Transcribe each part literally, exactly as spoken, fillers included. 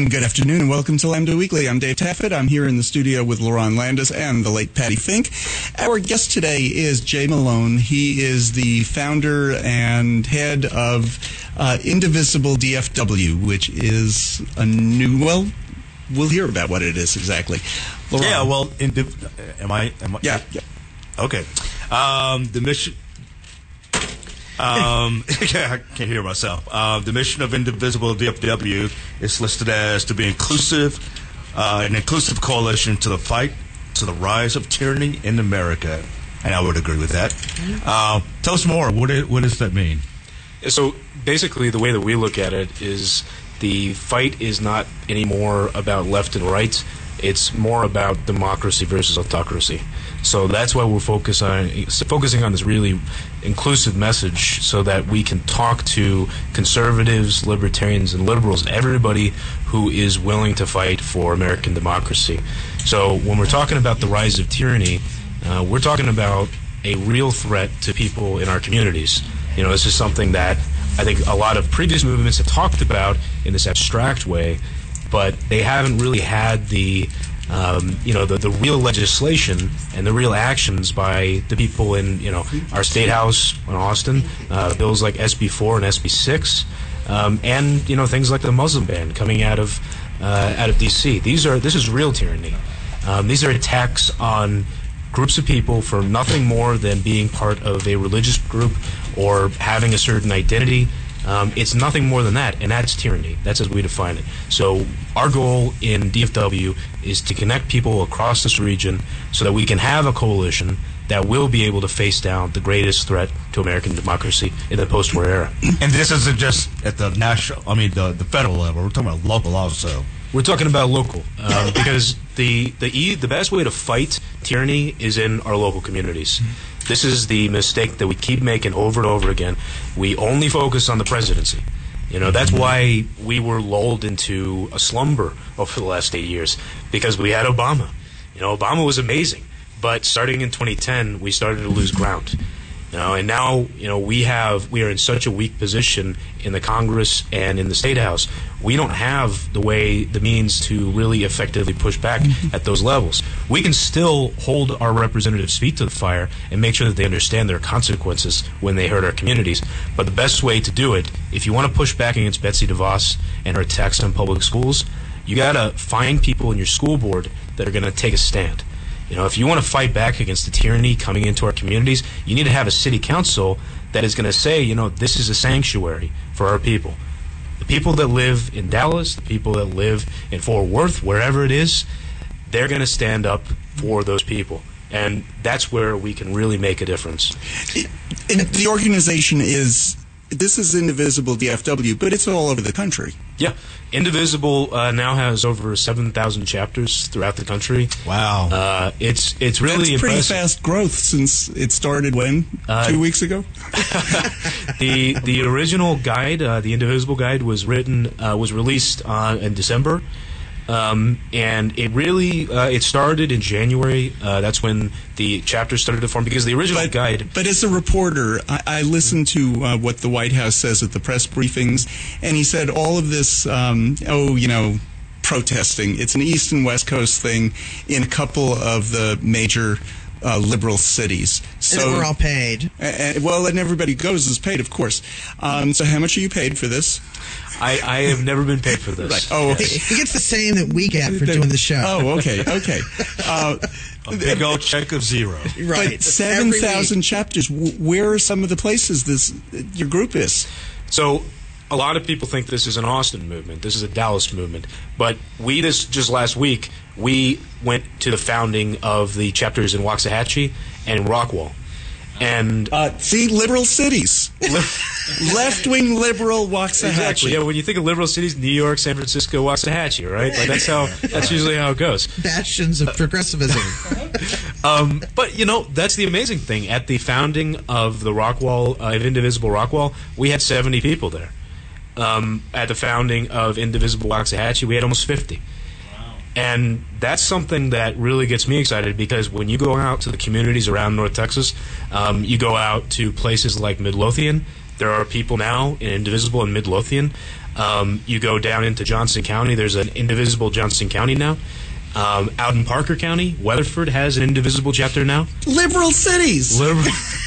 And good afternoon and welcome to Lambda Weekly. I'm Dave Taffet. I'm here in the studio with Laron Landis and the late Patty Fink. Our guest today is Jay Malone. He is the founder and head of uh, Indivisible D F W, which is a new, well, we'll hear about what it is exactly. Laron. Yeah, well, indiv- am I? Am I yeah, yeah. Okay. Um, the mission... Um, I can't hear myself. Uh, the mission of Indivisible D F W is listed as to be inclusive, uh, an inclusive coalition to the fight to the rise of tyranny in America, and I would agree with that. Uh, tell us more. What is, what does that mean? So basically, the way that we look at it is the fight is not anymore about left and right. It's more about democracy versus autocracy. So that's why we're focus on, focusing on this really inclusive message so that we can talk to conservatives, libertarians, and liberals, everybody who is willing to fight for American democracy. So when we're talking about the rise of tyranny, uh, we're talking about a real threat to people in our communities. You know, this is something that I think a lot of previous movements have talked about in this abstract way, but they haven't really had the Um, you know, the, the real legislation and the real actions by the people in, you know, our state house in Austin, uh, bills like S B four and S B six, um, and, you know, things like the Muslim ban coming out of uh, out of D C. These are, this is real tyranny. Um, these are attacks on groups of people for nothing more than being part of a religious group or having a certain identity. Um, it's nothing more than that, and that's tyranny. That's as we define it. So our goal in D F W is to connect people across this region so that we can have a coalition that will be able to face down the greatest threat to American democracy in the post-war era. And this isn't just at the national, I mean, the, the federal level. We're talking about local also. We're talking about local, um, because the the e, the best way to fight tyranny is in our local communities. This is the mistake that we keep making over and over again. We only focus on the presidency. You know, that's why we were lulled into a slumber over the last eight years, because we had Obama. You know, Obama was amazing, but starting in twenty ten, we started to lose ground. You know, and now, you know, we have we are in such a weak position in the Congress and in the State House. We don't have the way, the means to really effectively push back at those levels. We can still hold our representatives' feet to the fire and make sure that they understand their consequences when they hurt our communities. But the best way to do it, if you want to push back against Betsy DeVos and her attacks on public schools, you got to find people in your school board that are going to take a stand. You know, if you want to fight back against the tyranny coming into our communities, you need to have a city council that is going to say, you know, this is a sanctuary for our people. The people that live in Dallas, the people that live in Fort Worth, wherever it is, they're going to stand up for those people. And that's where we can really make a difference. And the organization is, this is Indivisible D F W, but it's all over the country. Yeah. Indivisible uh, now has over seven thousand chapters throughout the country. Wow. Uh, it's it's really That's pretty impressive. fast growth since it started when? Uh, Two weeks ago? the the original guide, uh, the Indivisible guide, was written, uh, was released uh, in December. Um, and it really, uh, it started in January. Uh, that's when the chapters started to form, because the original but, guide... But as a reporter, I, I listened to uh, what the White House says at the press briefings, and he said all of this, um, oh, you know, protesting, it's an East and West Coast thing in a couple of the major uh, liberal cities. So, and we're all paid. Uh, well, and everybody goes is paid, of course. Um, so how much are you paid for this? I, I have never been paid for this. Right. Oh, okay. He, he gets the same that we get for doing the show. Oh, okay, okay. Uh, a big old check of zero. Right. But seven thousand chapters. Where are some of the places this your group is? So a lot of people think this is an Austin movement. This is a Dallas movement. But we, this just last week, we went to the founding of the chapters in Waxahachie and in Rockwall. And uh, see, liberal cities, left-wing liberal Waxahachie. Exactly. Yeah, when you think of liberal cities, New York, San Francisco, Waxahachie, right? Like that's how. That's usually how it goes. Bastions of progressivism. um, but you know, that's the amazing thing. At the founding of the Rockwall, uh, of Indivisible Rockwall, we had seventy people there. Um, at the founding of Indivisible Waxahachie, we had almost fifty. And that's something that really gets me excited, because when you go out to the communities around North Texas, um, you go out to places like Midlothian, There are people now in Indivisible and Midlothian. Um, you go down into Johnson County, there's an Indivisible Johnson County now. Um, out in Parker County, Weatherford has an Indivisible chapter now. Liberal cities. Liberal.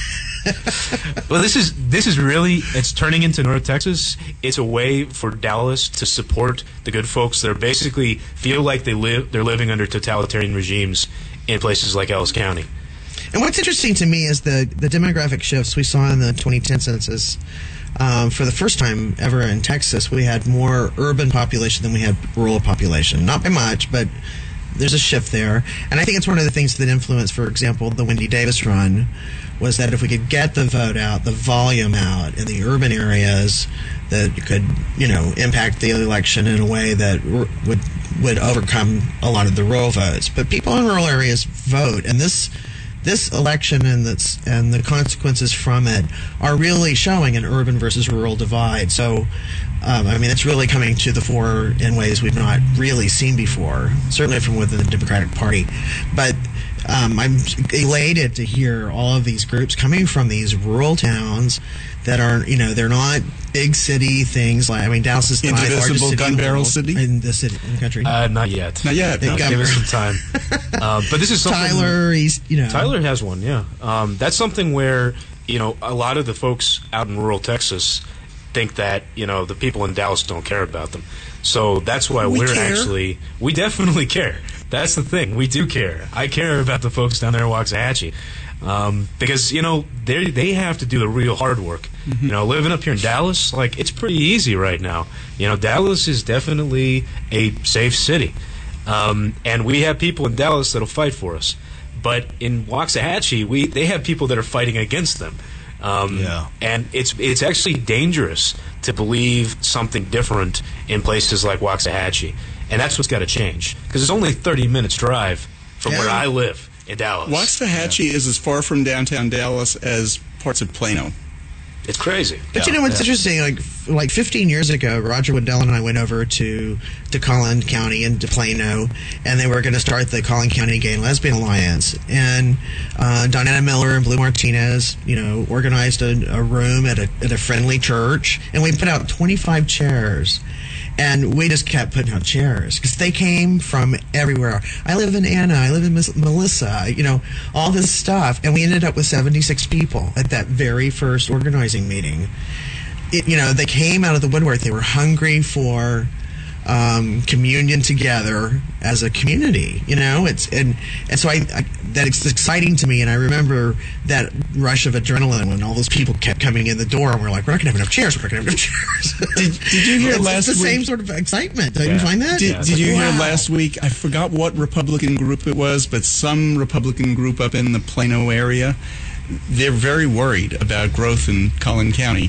Well, this is this is really, it's turning into North Texas. It's a way for Dallas to support the good folks that are basically feel like they live they're living under totalitarian regimes in places like Ellis County. And what's interesting to me is the, the demographic shifts we saw in the twenty ten census. Um, for the first time ever in Texas, we had more urban population than we had rural population. Not by much, but there's a shift there. And I think it's one of the things that influenced, for example, the Wendy Davis run, was that if we could get the vote out, the volume out in the urban areas, that could, you know, impact the election in a way that r- would would overcome a lot of the rural votes. But people in rural areas vote, and this this election and the, and the consequences from it are really showing an urban versus rural divide. So, um, I mean, it's really coming to the fore in ways we've not really seen before, certainly from within the Democratic Party. But um, I'm elated to hear all of these groups coming from these rural towns that are, you know, they're not big city things. Like, I mean, Dallas is the largest Indivisible city gun in the barrel world, city? in the city, in the country. Uh, not yet. Not yet. They no. got- Give us some time. uh, but this is something. Tyler, he's, you know. Tyler has one, yeah. Um, that's something where, you know, a lot of the folks out in rural Texas think that, you know, the people in Dallas don't care about them. So that's why We we're care. actually, we definitely care. That's the thing. We do care. I care about the folks down there in Waxahachie. Um, because, you know, they they have to do the real hard work. You know, living up here in Dallas, like, it's pretty easy right now. You know, Dallas is definitely a safe city. Um, and we have people in Dallas that'll fight for us. But in Waxahachie, we they have people that are fighting against them. Um, Yeah. And it's it's actually dangerous to believe something different in places like Waxahachie. And that's what's got to change. Because it's only thirty minutes drive from Yeah. where I live in Dallas. Waxahachie is as far from downtown Dallas as parts of Plano. It's crazy. But you know what's interesting? Like, like fifteen years ago, Roger Waddell and I went over to to Collin County and to Plano, and they were going to start the Collin County Gay and Lesbian Alliance. And uh, Donetta Miller and Blue Martinez, you know, organized a, a room at a at a friendly church, and we put out twenty-five chairs. And we just kept putting out chairs because they came from everywhere. I live in Anna. I live in Miss Melissa. You know, all this stuff. And we ended up with seventy-six people at that very first organizing meeting. It, you know, they came out of the woodwork. They were hungry for um, communion together as a community. You know, it's and and so I, I that it's exciting to me. And I remember that rush of adrenaline when all those people kept coming in the door, and we're like, we're not going to have enough chairs. We're not going to have enough chairs. Did, did you hear it's, last it's the week? same sort of excitement. Don't you Yeah. find that? Did, Yeah, did you hear Wow. last week? I forgot what Republican group it was, but some Republican group up in the Plano area. They're very worried about growth in Collin County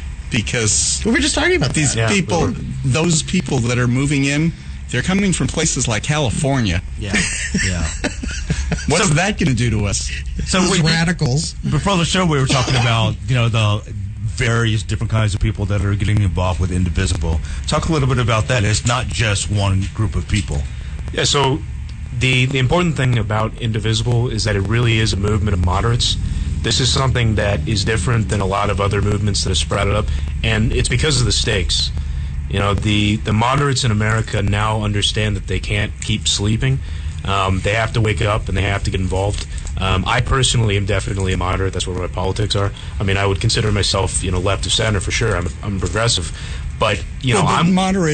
because We were just talking about these that. Yeah, people, we were. those people that are moving in, they're coming from places like California. Yeah, yeah. What's that going to do to us? So Those we, radicals. before the show, we were talking about, you know, the various different kinds of people that are getting involved with Indivisible. Talk a little bit about that. It's not just one group of people. Yeah, so the the important thing about Indivisible is that it really is a movement of moderates. This is something that is different than a lot of other movements that have sprouted up, and it's because of the stakes. You know, the, the moderates in America now understand that they can't keep sleeping. Um, they have to wake up and they have to get involved. Um, I personally am definitely a moderate. That's where my politics are. I mean, I would consider myself, you know, left of center for sure. I'm, I'm progressive. But, you know, Well, but I'm... moderate.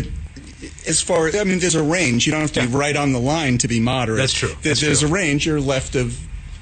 As far, I mean, there's a range. You don't have to be Yeah. right on the line to be moderate. That's true. There- That's there's true. a range. You're left of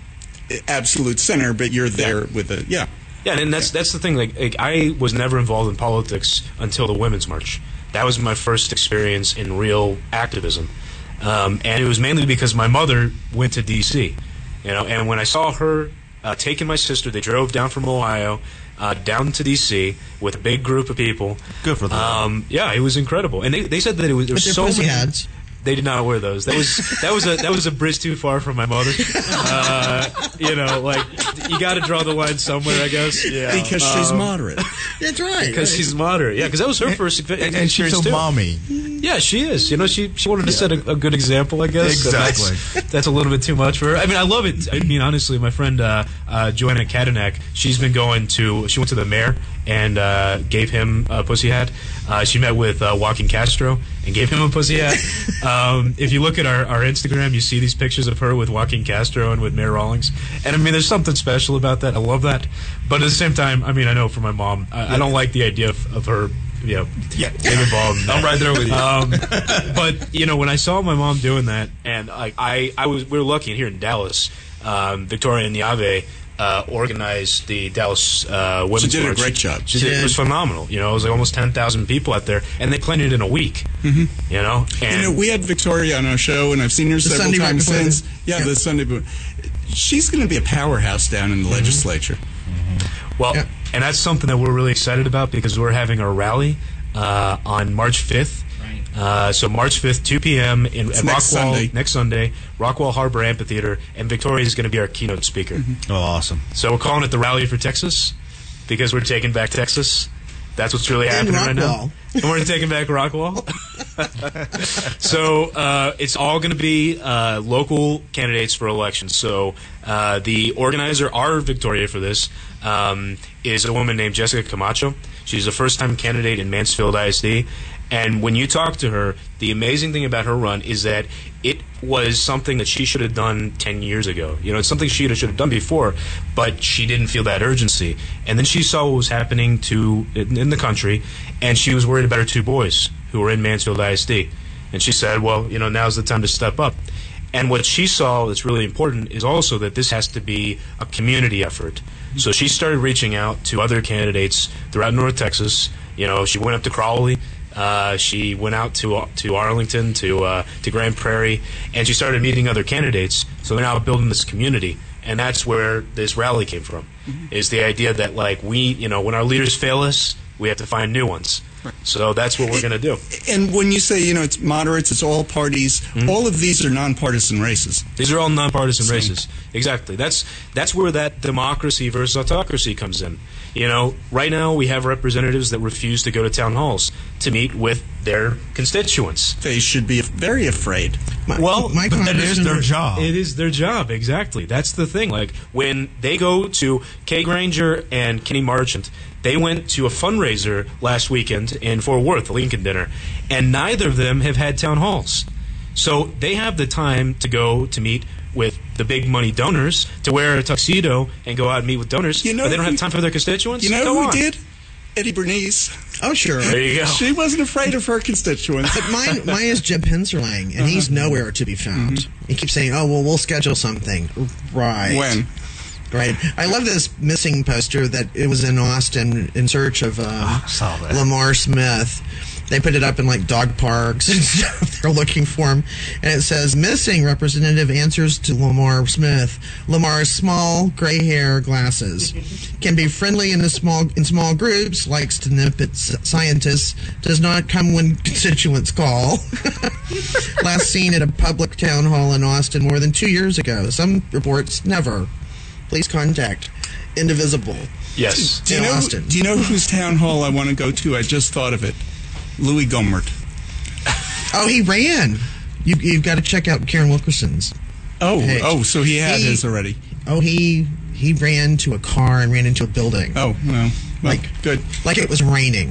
absolute center, but you're there with a yeah. Yeah, and that's that's the thing. Like, like, I was never involved in politics until the Women's March. That was my first experience in real activism, um, and it was mainly because my mother went to D C You know, and when I saw her uh, taking my sister, they drove down from Ohio uh, down to D C with a big group of people. Good for them. Um, yeah, it was incredible, and they, they said that it was there With was their so pussy many. hats. They did not wear those. That was that was a that was a bridge too far from my mother. Uh, you know, like you got to draw the line somewhere, I guess. Yeah, because she's Um, moderate. That's right. Because right. she's moderate. Yeah, because that was her first expe- And, and she's experience so too. mommy. Yeah, she is. You know, she she wanted to set a, a good example, I guess. and Exactly. That's, that's a little bit too much for her. I mean, I love it. I mean, honestly, my friend uh, uh, Joanna Kadanak, she's been going to. She went to the mayor and uh, gave him a pussy hat. Uh, she met with uh, Joaquin Castro and gave him a pussy hat. Um, if you look at our, our Instagram, you see these pictures of her with Joaquin Castro and with Mayor Rawlings. And I mean, there's something special about that. I love that. But at the same time, I mean, I know for my mom, I, I don't like the idea of, of her. You know, Yeah. getting involved. In that. I'm right there with you. Um, but you know, when I saw my mom doing that, and I, I, I was, we were lucky here in Dallas. Um, Victoria Niave uh, organized the Dallas uh, Women's She did a March. great job. She She did. It did. was phenomenal. You know, it was like almost ten thousand people out there, and they planned it in a week. Mm-hmm. You know, and You know, we had Victoria on our show, and I've seen her several Sunday times before the- since. Yeah, yeah. the Sunday. Be- She's going to be a powerhouse down in the legislature. Well, Yeah. and that's something that we're really excited about because we're having our rally uh, on March fifth. Uh, so March fifth, two p.m. in at next Rockwall Sunday. next Sunday, Rockwall Harbor Amphitheater, and Victoria is going to be our keynote speaker. Oh, awesome. So we're calling it the Rally for Texas because we're taking back Texas. That's what's really And happening right now. Rockwall. And we're taking back Rockwall. So uh, it's all going to be uh, local candidates for elections. So uh, the organizer, our Victoria for this, um, is a woman named Jessica Camacho. She's a first-time candidate in Mansfield I S D. And when you talk to her, the amazing thing about her run is that it was something that she should have done ten years ago. You know, it's something she should have done before, but she didn't feel that urgency. And then she saw what was happening to in, in the country, and she was worried about her two boys who were in Mansfield I S D. And she said, well, you know, now's the time to step up. And what she saw that's really important is also that this has to be a community effort. So she started reaching out to other candidates throughout North Texas. You know, she went up to Crowley. Uh, she went out to to Arlington, to uh, to Grand Prairie, and she started meeting other candidates. So they're now building this community, and that's where this rally came from. Mm-hmm. Is the idea that like we, you know, when our leaders fail us, we have to find new ones. Right. So that's what we're going to do. And when you say, you know, it's moderates, it's all parties, Mm-hmm. all of these are nonpartisan races. These are all nonpartisan So- races. Exactly. That's that's where that democracy versus autocracy comes in. You know, right now we have representatives that refuse to go to town halls to meet with their constituents. They should be very afraid. My, Well, my But that is congressman- their job. It is their job, exactly. That's the thing. Like, when they go to Kay Granger and Kenny Marchant, they went to a fundraiser last weekend in Fort Worth, the Lincoln Dinner, and neither of them have had town halls. So they have the time to go to meet with the big money donors, to wear a tuxedo and go out and meet with donors, You know but they don't who- have time for their constituents? You know Go who on. did? Eddie Bernice. Oh, sure. There you go. She wasn't afraid of her constituents. But mine, mine is Jim Penserlang, and he's nowhere to be found. He keeps saying, "Oh, well, we'll schedule something." Right. When? Right. I love this missing poster that it was in Austin in search of um, saw that. Lamar Smith. They put it up in like dog parks and stuff. They're looking for him, and it says, "Missing representative answers to Lamar Smith. Lamar's small gray hair, glasses, can be friendly in a small in small groups, likes to nip at s- scientists, does not come when constituents call." Last seen at a public town hall in Austin more than two years ago. Some reports never. Please contact Indivisible. Yes. Do you in know? Austin. Do you know whose town hall I want to go to? I just thought of it. Louis Gohmert. Oh, he ran. You, you've got to check out Karen Wilkerson's. Oh, Hey. oh, so he had He- his already. Oh, he he ran to a car and ran into a building. Oh, well, well Like- good. Like it was raining.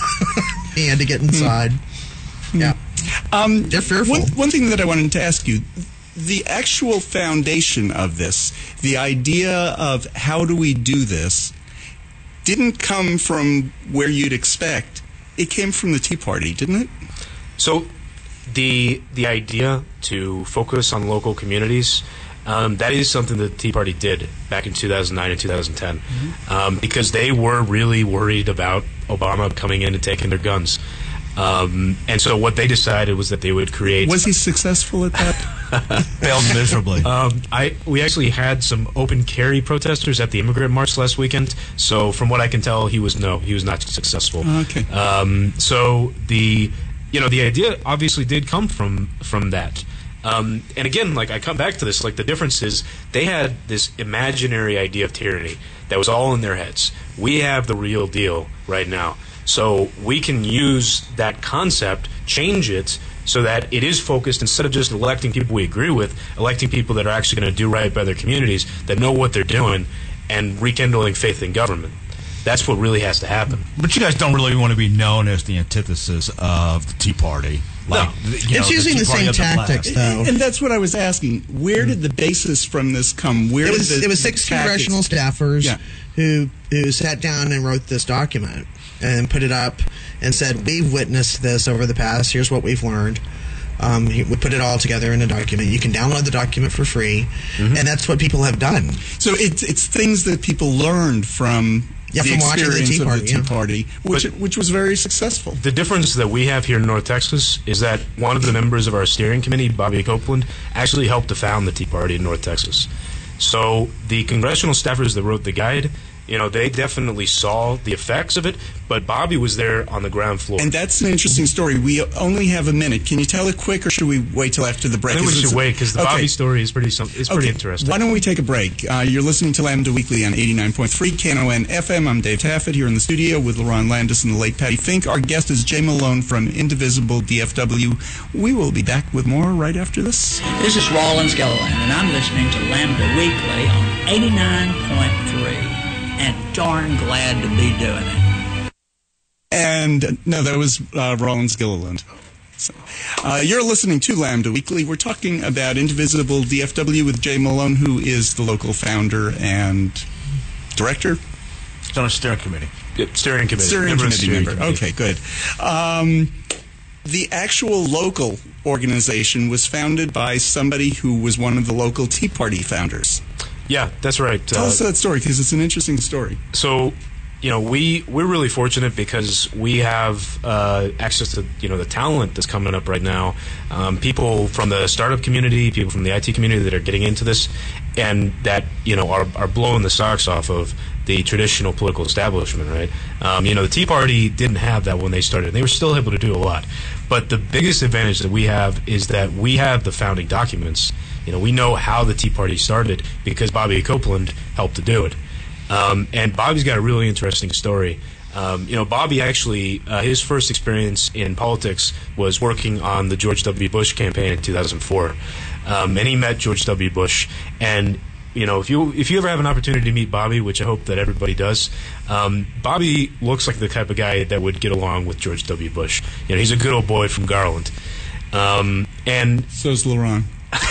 He had to get inside. Yeah. Um, They're fearful. One, one thing that I wanted to ask you, the actual foundation of this, the idea of how do we do this, didn't come from where you'd expect. It came from the Tea Party, didn't it? So, the the idea to focus on local communities, um, that is something that the Tea Party did back in two thousand nine and two thousand ten, mm-hmm. um, because they were really worried about Obama coming in and taking their guns. Um, and so what they decided was that they would create... Was he successful at that? Failed miserably. Um, I we actually had some open carry protesters at the immigrant march last weekend. So from what I can tell, he was no, he was not successful. Okay. Um, so the you know the idea obviously did come from from that, Um, and again, like I come back to this, like the difference is they had this imaginary idea of tyranny that was all in their heads. We have the real deal right now. So we can use that concept, change it, so that it is focused, instead of just electing people we agree with, electing people that are actually going to do right by their communities, that know what they're doing, and rekindling faith in government. That's what really has to happen. But you guys don't really want to be known as the antithesis of the Tea Party. Like, No. you It's know, using Tea the Party same of flag. tactics, though. And that's what I was asking. Where did the basis from this come? Where It did was the, it was the six tactics- congressional staffers Yeah. who who sat down and wrote this document and put it up and said, we've witnessed this over the past. Here's what we've learned. Um, he- we put it all together in a document. You can download the document for free, Mm-hmm. and that's what people have done. So it's it's things that people learned from Yeah, the from watching the experience Tea of Party, the Tea yeah. Party, which which was very successful. The difference that we have here in North Texas is that one of the members of our steering committee, Bobby Copeland, actually helped to found the Tea Party in North Texas. So the congressional staffers that wrote the guide, you know, they definitely saw the effects of it, but Bobby was there on the ground floor. And that's an interesting story. We only have a minute. Can you tell it quick, or should we wait till after the break? I think we Is should this- wait because the Okay. Bobby story is pretty some- is pretty Okay. interesting. Why don't we take a break? Uh, you're listening to Lambda Weekly on eighty-nine point three K N O N F M. I'm Dave Taffet here in the studio with LaRon Landis and the late Patty Fink. Our guest is Jay Malone from Indivisible D F W. We will be back with more right after this. This is Rollins Gilliland, and I'm listening to Lambda Weekly on eighty-nine point three, and darn glad to be doing it. And uh, no, that was uh, Rollins Gilliland. So, uh, you're listening to Lambda Weekly. We're talking about Indivisible D F W with Jay Malone, who is the local founder and director. It's on a steering committee. Yep, steering committee. Steering Member of the committee steering member. committee. Okay, good. Um, the actual local organization was founded by somebody who was one of the local Tea Party founders. Yeah, that's right. Tell Uh, us that story, because it's an interesting story. So, you know, we we're really fortunate because we have uh, access to you know the talent that's coming up right now. Um, people from the startup community, people from the I T community that are getting into this, and that you know are are blowing the socks off of the traditional political establishment. Right? Um, you know, the Tea Party didn't have that when they started. They were still able to do a lot, but the biggest advantage that we have is that we have the founding documents. You know, we know how the Tea Party started because Bobby Copeland helped to do it. Um, and Bobby's got a really interesting story. Um, you know, Bobby actually, uh, his first experience in politics was working on the George W. Bush campaign in two thousand four. Um, and he met George W. Bush. And, you know, if you if you ever have an opportunity to meet Bobby, which I hope that everybody does, um, Bobby looks like the type of guy that would get along with George W. Bush. You know, he's a good old boy from Garland. Um, and So's LaRon.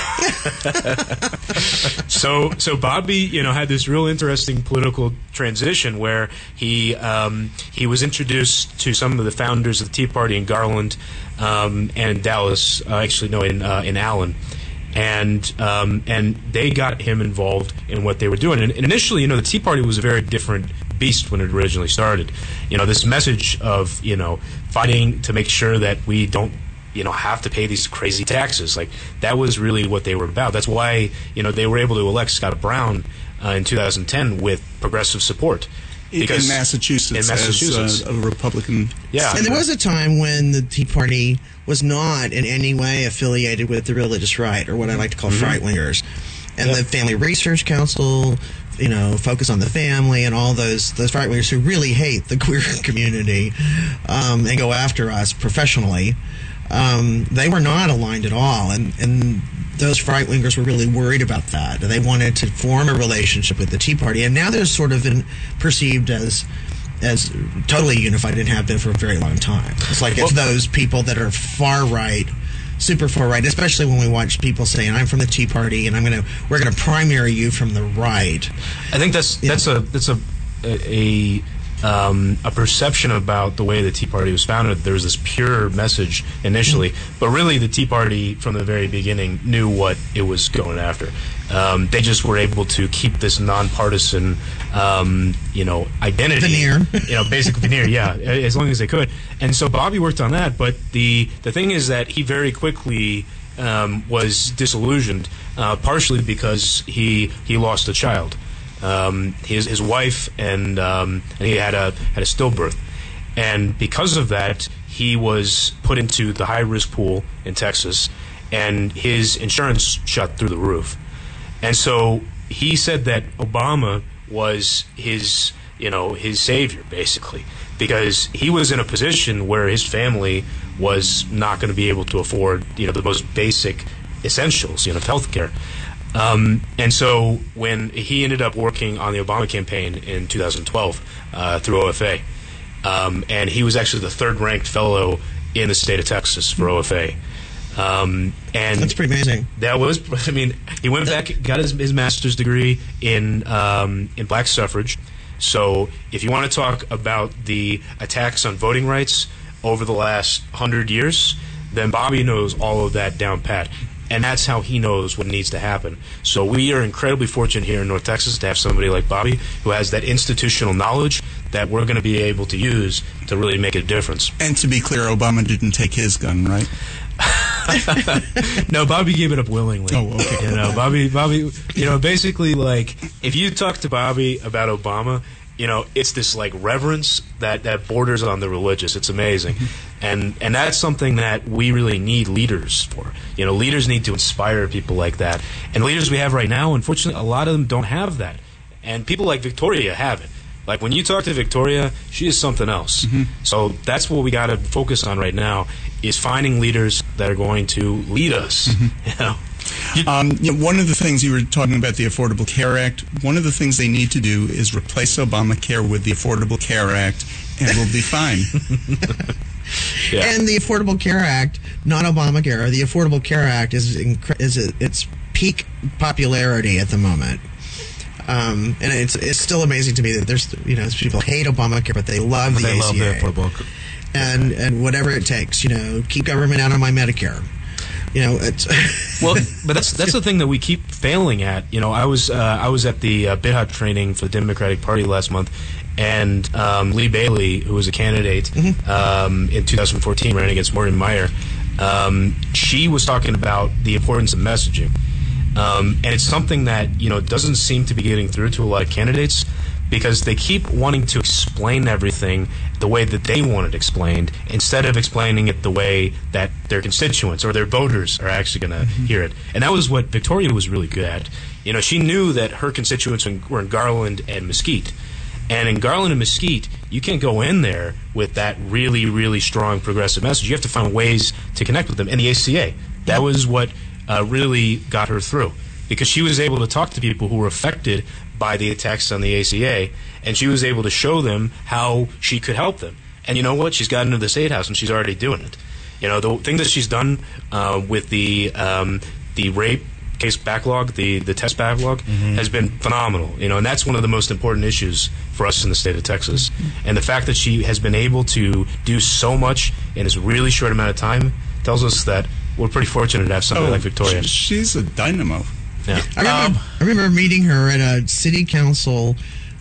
so so Bobby, you know, had this real interesting political transition where he um, he was introduced to some of the founders of the Tea Party in Garland um, and Dallas, uh, actually no, in uh, in Allen, and um, and they got him involved in what they were doing. And, and initially, you know, the Tea Party was a very different beast when it originally started. You know, this message of you know fighting to make sure that we don't. you know, have to pay these crazy taxes. Like, that was really what they were about. That's why, you know, they were able to elect Scott Brown uh, in two thousand ten with progressive support. In Because Massachusetts, in Massachusetts. as uh, a Republican. Yeah. And there was a time when the Tea Party was not in any way affiliated with the religious right, or what I like to call Freitwingers. And Yep. the Family Research Council, you know, Focus on the Family, and all those those Freitwingers who really hate the queer community um, and go after us professionally. Um, they were not aligned at all, and, and those Freitwingers were really worried about that. They wanted to form a relationship with the Tea Party, and now they're sort of in, perceived as as totally unified and have been for a very long time. It's like it's those people that are far right, super far right, especially when we watch people saying, "I'm from the Tea Party, and I'm gonna we're gonna primary you from the right." I think that's that's a that's a a um, a perception about the way the Tea Party was founded. There was this pure message initially, but really the Tea Party from the very beginning knew what it was going after. Um, they just were able to keep this nonpartisan, um, you know, identity. Veneer. You know, basic veneer, yeah, as long as they could. And so Bobby worked on that, but the the thing is that he very quickly um, was disillusioned, uh, partially because he he lost a child. Um, his his wife and um, and he had a had a stillbirth, and because of that, he was put into the high risk pool in Texas, and his insurance shot through the roof. And so he said that Obama was his, you know, his savior, basically, because he was in a position where his family was not going to be able to afford, you know, the most basic essentials, you know, health care. Um, and so when he ended up working on the Obama campaign in two thousand twelve uh, through O F A, um, and he was actually the third-ranked fellow in the state of Texas for O F A. Um, and that's pretty amazing. That was, I mean, he went back, got his, his master's degree in um, in black suffrage. So if you want to talk about the attacks on voting rights over the last hundred years, then Bobby knows all of that down pat. And that's how he knows what needs to happen. So we are incredibly fortunate here in North Texas to have somebody like Bobby who has that institutional knowledge that we're going to be able to use to really make a difference. And to be clear, Obama didn't take his gun, right? No, Bobby gave it up willingly. Oh, okay. You know, Bobby, Bobby, you know, basically, like, if you talk to Bobby about Obama, you know, it's this, like, reverence that, that borders on the religious. It's amazing. And and that's something that we really need leaders for. You know, leaders need to inspire people like that. And leaders we have right now, unfortunately, a lot of them don't have that. And people like Victoria have it. Like, when you talk to Victoria, she is something else. Mm-hmm. So that's what we got to focus on right now, is finding leaders that are going to lead us. Mm-hmm. You know? Um, you know, one of the things you were talking about, the Affordable Care Act, one of the things they need to do is replace Obamacare with the Affordable Care Act, and we'll be fine. Yeah. And the Affordable Care Act, not Obamacare, the Affordable Care Act is inc- is at its peak popularity at the moment. Um, and it's it's still amazing to me that there's, you know, people hate Obamacare, but they love the they A C A. love the Affordable and and whatever it takes, you know, keep government out of my Medicare. You know, it's well, but that's that's the thing that we keep failing at. You know, I was uh, I was at the uh, BitHut training for the Democratic Party last month, and um, Lee Bailey, who was a candidate mm-hmm. um, in two thousand fourteen, running against Morgan Meyer, um, she was talking about the importance of messaging, um, and it's something that, you know, doesn't seem to be getting through to a lot of candidates, because they keep wanting to explain everything the way that they want it explained, instead of explaining it the way that their constituents or their voters are actually going to mm-hmm. hear it. And that was what Victoria was really good at. You know, she knew that her constituents were in Garland and Mesquite. And in Garland and Mesquite, you can't go in there with that really, really strong progressive message. You have to find ways to connect with them. And the A C A, that was what uh, really got her through, because she was able to talk to people who were affected by the attacks on the A C A, and she was able to show them how she could help them. And you know what? She's gotten into the State House, and she's already doing it. You know, the thing that she's done uh, with the um, the rape case backlog, the, the test backlog, mm-hmm. has been phenomenal. You know, and that's one of the most important issues for us in the state of Texas. Mm-hmm. And the fact that she has been able to do so much in this really short amount of time tells us that we're pretty fortunate to have somebody oh, like Victoria. She's a dynamo. Yeah. I remember, um, I remember meeting her at a city council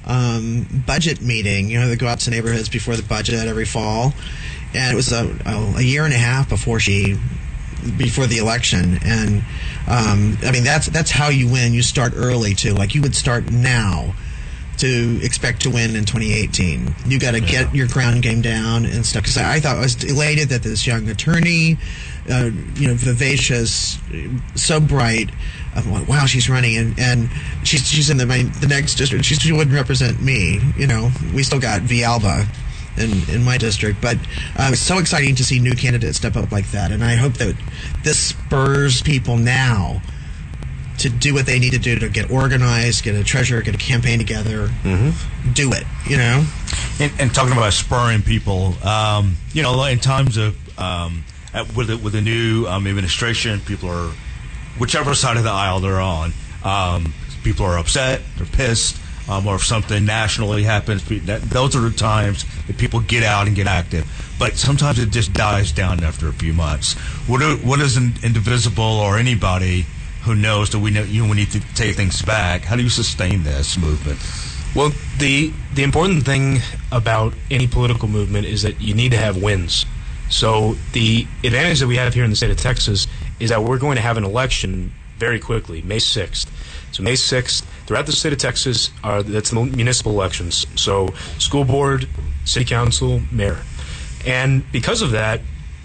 um, budget meeting. You know, they go out to neighborhoods before the budget every fall, and it was a, a, a year and a half before she, before the election. And um, I mean, that's that's how you win. You start early too. Like, you would start now to expect to win in twenty eighteen. You got to yeah. get your ground game down and stuff. Because I, I thought I was elated that this young attorney, uh, you know, vivacious, so bright. I'm like, wow, she's running, and, and she's she's in the my, the next district. She, she wouldn't represent me, you know. We still got Villalba in in my district, but uh, it's so exciting to see new candidates step up like that. And I hope that this spurs people now to do what they need to do to get organized, get a treasurer, get a campaign together, mm-hmm. do it, you know. And, and talking about spurring people, um, you know, in times of um, with the, with the new um, administration, people are, whichever side of the aisle they're on, um, people are upset, they're pissed, um, or if something nationally happens, that, those are the times that people get out and get active. But sometimes it just dies down after a few months. What are, what is an Indivisible or anybody who knows that we know, you know, we need to take things back? How do you sustain this movement? Well, the the important thing about any political movement is that you need to have wins. So the advantage that we have here in the state of Texas is that we're going to have an election very quickly, May sixth. So May sixth, throughout the state of Texas, are that's the municipal elections. So school board, city council, mayor. And because of that,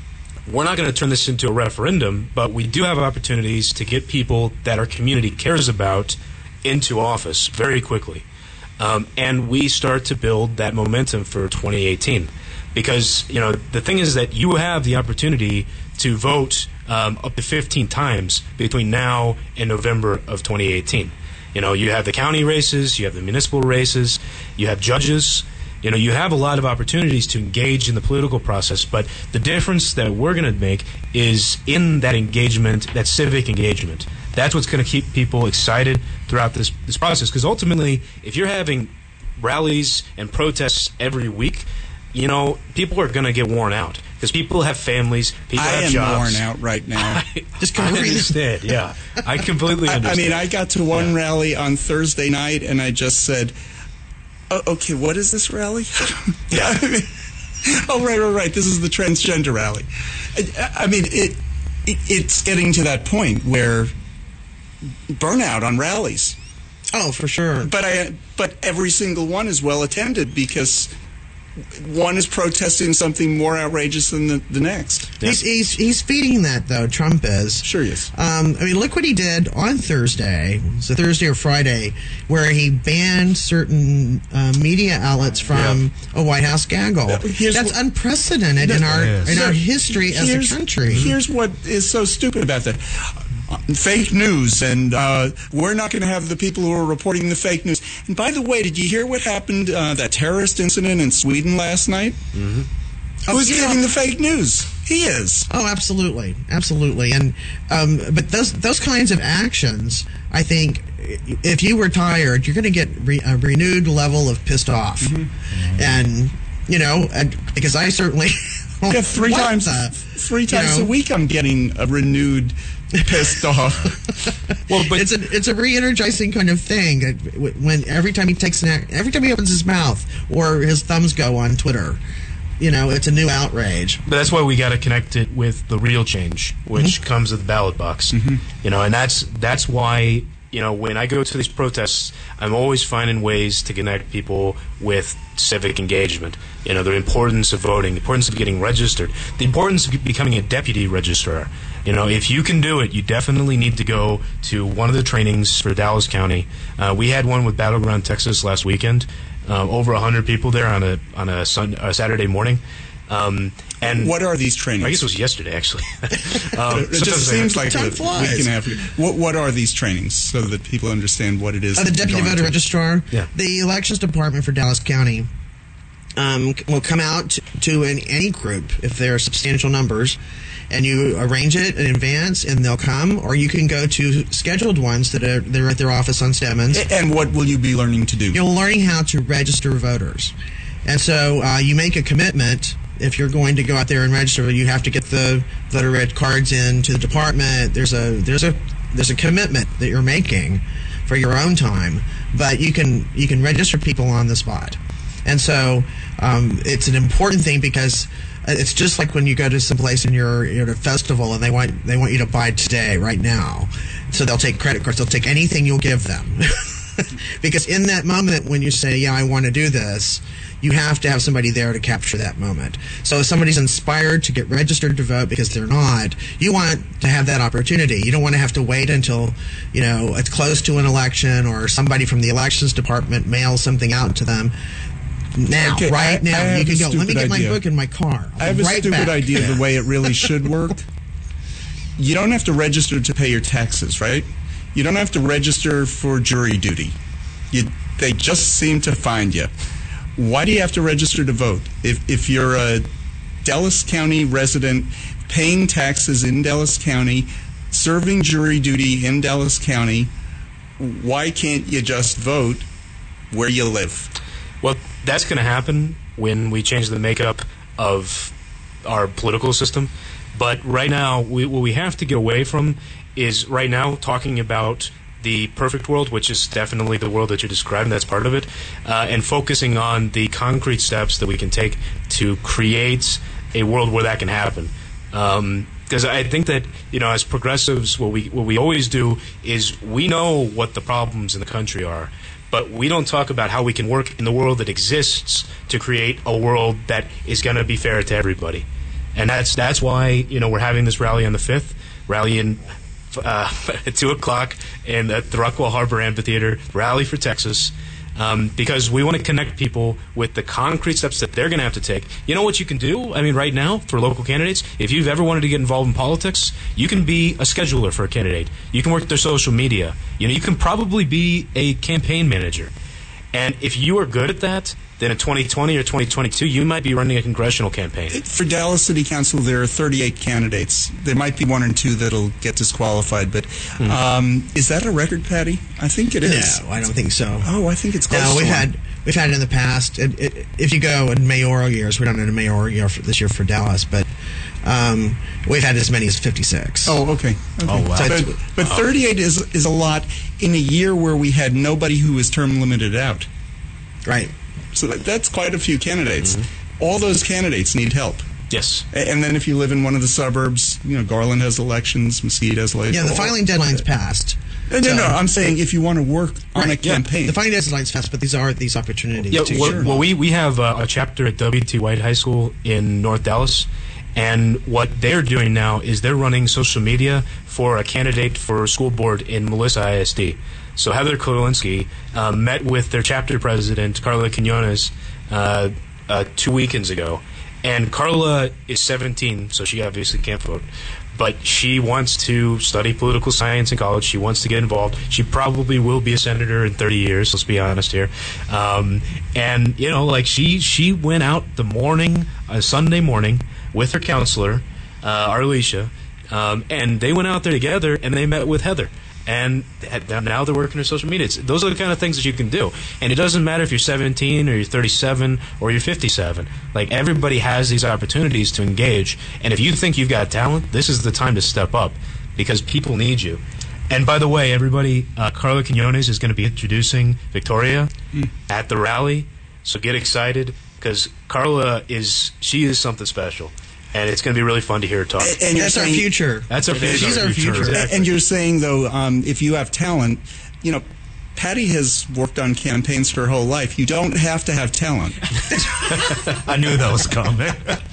we're not going to turn this into a referendum, but we do have opportunities to get people that our community cares about into office very quickly. Um, and we start to build that momentum for twenty eighteen. Because, you know, the thing is that you have the opportunity to vote um, up to fifteen times between now and November of twenty eighteen. You know, you have the county races, you have the municipal races, you have judges. You know, you have a lot of opportunities to engage in the political process, but the difference that we're going to make is in that engagement, that civic engagement. That's what's going to keep people excited throughout this, this process. Because ultimately, if you're having rallies and protests every week, you know, people are going to get worn out. Because people have families, people I have am jobs. worn out right now. I, Just I understand, yeah. I completely I, understand. I mean, I got to one Yeah. rally on Thursday night, and I just said, oh, okay, what is this rally? Yeah. I mean, oh, right, right, right. This is the transgender rally. I, I mean, it, it it's getting to that point where burnout on rallies. Oh, for sure. But I, but every single one is well attended because one is protesting something more outrageous than the, the next. He's, he's he's feeding that, though. Trump is. Sure he is. Um, I mean, look what he did on Thursday. So Thursday or Friday, where he banned certain uh, media outlets from a White House gaggle. Uh, here's That's what- unprecedented in our Yes. in our No, history as here's- a country. Here's what is so stupid about that. Uh, Fake news, and uh, we're not going to have the people who are reporting the fake news. And by the way, did you hear what happened, uh, that terrorist incident in Sweden last night? Mm-hmm. Who's Oh, yeah. giving the fake news? He is. Oh, absolutely, absolutely, and um, but those those kinds of actions, I think, if you were tired, you're going to get re- a renewed level of pissed off, Mm-hmm. and you know, and, because I certainly Yeah, three What times, the- three you times know? a week, I'm getting a renewed pissed off. Well, but it's a it's a re-energizing kind of thing. When every time he takes an act, every time he opens his mouth or his thumbs go on Twitter, you know, it's a new outrage. But that's why we got to connect it with the real change, which Mm-hmm. comes with the ballot box. You know, and that's that's why, you know, when I go to these protests, I'm always finding ways to connect people with civic engagement. You know, the importance of voting, the importance of getting registered, the importance of becoming a deputy registrar. You know, if you can do it, you definitely need to go to one of the trainings for Dallas County. Uh, we had one with Battleground Texas last weekend. Uh, over a hundred people there on a on a, sun, a Saturday morning. Um, and What are these trainings? I guess it was yesterday, actually. um, it sometimes just I- seems like Time a flies. week and a half ago. What, what are these trainings so that people understand what it is? Uh, the deputy going voter to? registrar, Yeah. the elections department for Dallas County um, will come out to, to an, any group if there are substantial numbers, and you arrange it in advance, and they'll come, or you can go to scheduled ones that are they're at their office on Stemmons. And what will you be learning to do? You're learning how to register voters, and so uh, you make a commitment. If you're going to go out there and register, you have to get the voter red cards in to the department. There's a there's a there's a commitment that you're making for your own time, but you can you can register people on the spot, and so um, it's an important thing because it's just like when you go to some place and you're, you're at a festival and they want they want you to buy today, right now. So they'll take credit cards. They'll take anything you'll give them. Because in that moment when you say, yeah, I want to do this, you have to have somebody there to capture that moment. So if somebody's inspired to get registered to vote because they're not, you want to have that opportunity. You don't want to have to wait until, you know, it's close to an election or somebody from the elections department mails something out to them. Now, Okay, right I- now, I have you can a go, let me stupid get my idea. book in my car. I'll I have be a right stupid back. idea of the way it really should work. You don't have to register to pay your taxes, right? You don't have to register for jury duty. You, they just seem to find you. Why do you have to register to vote? If, if you're a Dallas County resident paying taxes in Dallas County, serving jury duty in Dallas County, why can't you just vote where you live? Well, that's going to happen when we change the makeup of our political system. But right now, we, what we have to get away from is right now talking about the perfect world, which is definitely the world that you're describing, that's part of it, uh, and focusing on the concrete steps that we can take to create a world where that can happen. Um, because I think that, you know, as progressives, what we what we always do is we know what the problems in the country are, but we don't talk about how we can work in the world that exists to create a world that is going to be fair to everybody. And that's that's why, you know, we're having this rally on the fifth, rally in uh, at two o'clock in at the Rockwell Harbor Amphitheater, Rally for Texas. Um, because we want to connect people with the concrete steps that they're going to have to take. You know what you can do? I mean, right now, for local candidates, if you've ever wanted to get involved in politics, you can be a scheduler for a candidate. You can work their social media. You know, you can probably be a campaign manager. And if you are good at that, then in twenty twenty or twenty twenty-two, you might be running a congressional campaign. For Dallas City Council, there are thirty-eight candidates. There might be one or two that'll get disqualified, but mm-hmm. um, is that a record, Patty? I think it is. No, I don't think so. Oh, I think it's close. No, we've to had we've had it in the past. It, it, if you go in mayoral years, we're not in a mayoral year for, this year for Dallas, but um, we've had as many as fifty-six. Oh, okay. okay. Oh, wow. So but, but thirty-eight is is a lot in a year where we had nobody who was term limited out. Right. So that, that's quite a few candidates. Mm-hmm. All those candidates need help. Yes. And then if you live in one of the suburbs, you know, Garland has elections, Mesquite has elections. Yeah, the filing deadline's passed. No, no, no, I'm saying if you want to work on right, a campaign. Yeah. The filing deadline's passed, but these are these opportunities. Yeah, too. well, Sure. well, we, we have uh, a chapter at W T White High School in North Dallas, and what they're doing now is they're running social media for a candidate for school board in Melissa I S D. So Heather Kolinsky uh, met with their chapter president, Carla Quinones, uh, uh, two weekends ago. And Carla is seventeen, so she obviously can't vote. But she wants to study political science in college. She wants to get involved. She probably will be a senator in thirty years, let's be honest here. Um, and, you know, like she, she went out the morning, uh, Sunday morning, with her counselor, uh, Arlisha, um, and they went out there together and they met with Heather. And now they're working on social media. It's, those are the kind of things that you can do. And it doesn't matter if you're seventeen or you're thirty-seven or you're fifty-seven. Like, everybody has these opportunities to engage. And if you think you've got talent, this is the time to step up because people need you. And by the way, everybody, uh, Carla Quinones is going to be introducing Victoria mm. at the rally. So get excited because Carla is, she is something special. And it's going to be really fun to hear her talk. And, and that's saying, our future. That's our future. She's our future. Exactly. And you're saying, though, um, if you have talent, you know, Patty has worked on campaigns for her whole life. You don't have to have talent. I knew that was coming.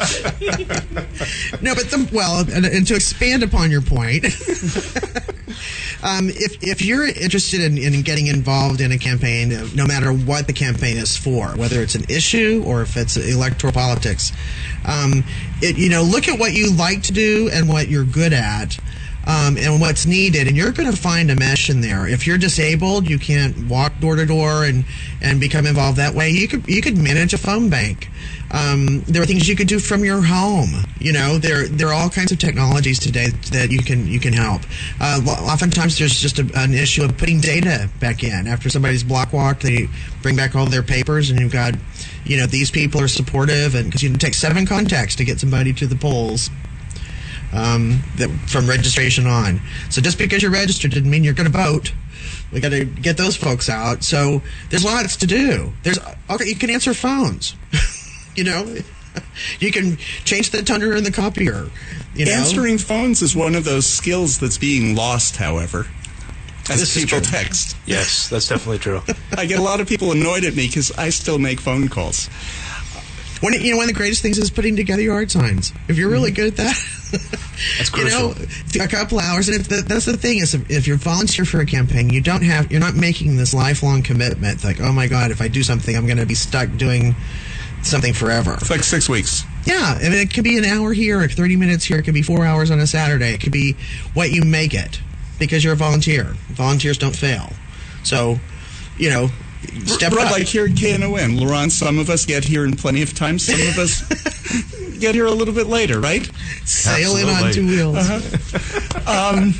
No, but the, well, and, and to expand upon your point, um, if if you're interested in, in getting involved in a campaign, no matter what the campaign is for, whether it's an issue or if it's electoral politics, um, it, you know, look at what you like to do and what you're good at. Um, and what's needed, and you're going to find a mesh in there. If you're disabled, you can't walk door to door and, and become involved that way. You could you could manage a phone bank. Um, there are things you could do from your home. You know, there there are all kinds of technologies today that you can you can help. Uh, oftentimes, there's just a, an issue of putting data back in after somebody's block walked. They bring back all their papers, and you've got, you know, these people are supportive, and because you can take seven contacts to get somebody to the polls. Um, that, from registration on. So just because you're registered didn't mean you're going to vote. We got to get those folks out. So there's lots to do. There's okay, you can answer phones. You know, you can change the toner in the copier. You know? Answering phones is one of those skills that's being lost, however, as This is people true. text. Yes, that's definitely true. I get a lot of people annoyed at me because I still make phone calls. One, you know, one of the greatest things is putting together yard signs. If you're really good at that, That's You crucial. know, a couple hours, and if the, that's the thing is, if, if you're volunteer for a campaign, you don't have, you're not making this lifelong commitment. Like, oh my God, if I do something, I'm going to be stuck doing something forever. It's like six weeks. Yeah, I mean, it could be an hour here, or thirty minutes here. It could be four hours on a Saturday. It could be what you make it because you're a volunteer. Volunteers don't fail. So, you know. Step right, up. like here at K N O N, Laurent, some of us get here in plenty of time. Some of us get here a little bit later, right? Sailing on Absolutely. two wheels. Uh-huh. Um,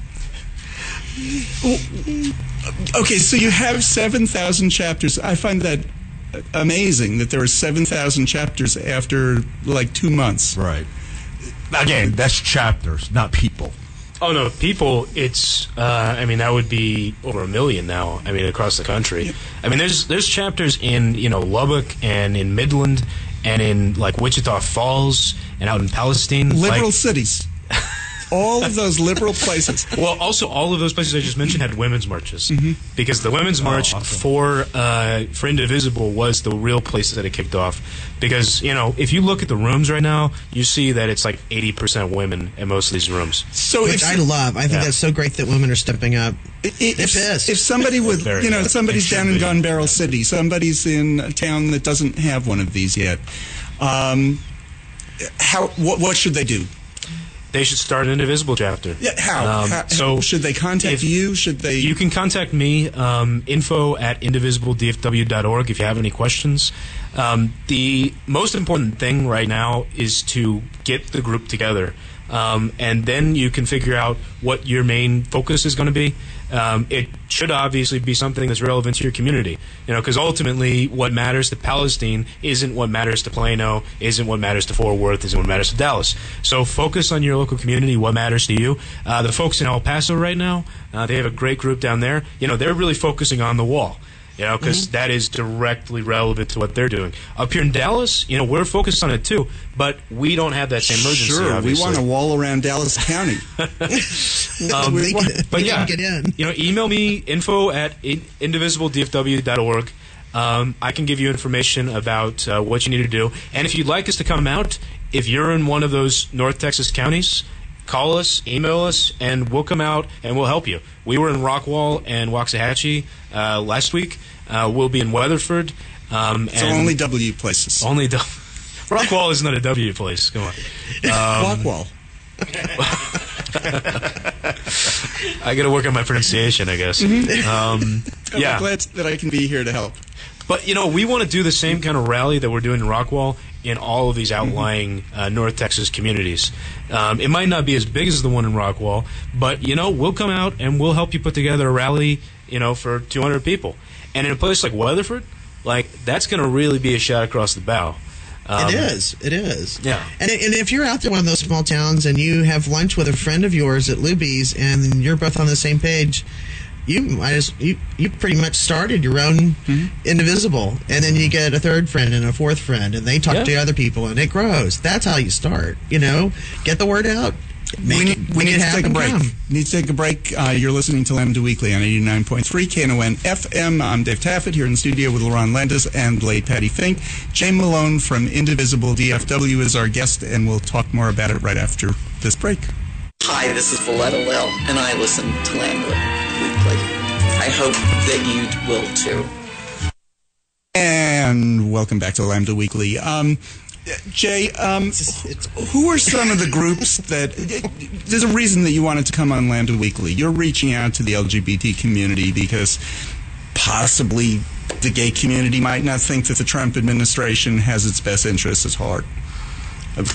okay, so you have seven thousand chapters. I find that amazing that there are seven thousand chapters after like two months. Right. Again, that's chapters, not people. Oh no, people! It's uh, I mean that would be over a million now. I mean across the country. I mean there's there's chapters in you know Lubbock and in Midland and in like Wichita Falls and out in Palestine. Liberal like, cities. all of those liberal places. Well, also all of those places I just mentioned had women's marches, mm-hmm. because the women's march oh, awesome. for uh, for Indivisible was the real place that it kicked off. Because you know, if you look at the rooms right now, you see that it's like eighty percent women in most of these rooms. So Which if, I love. I think Yeah. that's so great that women are stepping up. if, They're if, pissed. if somebody would, Very you know, good. somebody's It should down in be. Gun Barrel City, somebody's in a town that doesn't have one of these yet. Um, how? What, what should they do? They should start an Indivisible chapter. Yeah, how? Um, how so should they contact if- you? Should they? You can contact me, um, info at indivisible d f w dot org if you have any questions. Um, the most important thing right now is to get the group together. Um, and then you can figure out what your main focus is going to be. Um, it should obviously be something that's relevant to your community, you know, because ultimately what matters to Palestine isn't what matters to Plano, isn't what matters to Fort Worth, isn't what matters to Dallas. So focus on your local community, what matters to you. Uh, the folks in El Paso right now, uh, they have a great group down there. You know, they're really focusing on the wall. You know, because Mm-hmm. that is directly relevant to what they're doing. Up here in Dallas, you know, we're focused on it too, but we don't have that same urgency. Sure, obviously. we want a wall around Dallas County. Um, They want- can- but they yeah, can get in. you know, email me info at indivisible d f w dot org. Um, I can give you information about uh, what you need to do. And if you'd like us to come out, if you're in one of those North Texas counties, call us, email us, and we'll come out and we'll help you. We were in Rockwall and Waxahachie uh, last week. Uh, we'll be in Weatherford. Um, So and only W places. only du- Rockwall is not a W place. Come on. Rockwall. I got to work on my pronunciation, I guess. Um, I'm yeah. glad that I can be here to help. But, you know, we want to do the same kind of rally that we're doing in Rockwall in all of these outlying uh, North Texas communities. Um, it might not be as big as the one in Rockwall, but, you know, we'll come out and we'll help you put together a rally, you know, for two hundred people. And in a place like Weatherford, like, that's going to really be a shot across the bow. Um, It is. It is. Yeah. And, and if you're out there in one of those small towns and you have lunch with a friend of yours at Luby's and you're both on the same page, you might as you you pretty much started your own Indivisible, and then you get a third friend and a fourth friend, and they talk Yeah. to other people, and it grows. That's how you start. You know, get the word out. Make we it, need, we make need it to take a happen, break. come. Need to take a break. Uh, you're listening to Lambda Weekly on eighty-nine point three K N O N F M. I'm Dave Taffet here in the studio with LaRon Landis and late Patty Fink. Jay Malone from Indivisible D F W is our guest, and we'll talk more about it right after this break. Hi, this is Valletta Lil, and I listen to Lambda Weekly. I hope that you will too. And welcome back to Lambda Weekly. Um, Jay, um, who are some of the groups that... There's a reason that you wanted to come on Lambda Weekly. You're reaching out to the L G B T community because possibly the gay community might not think that the Trump administration has its best interests at heart. Uh,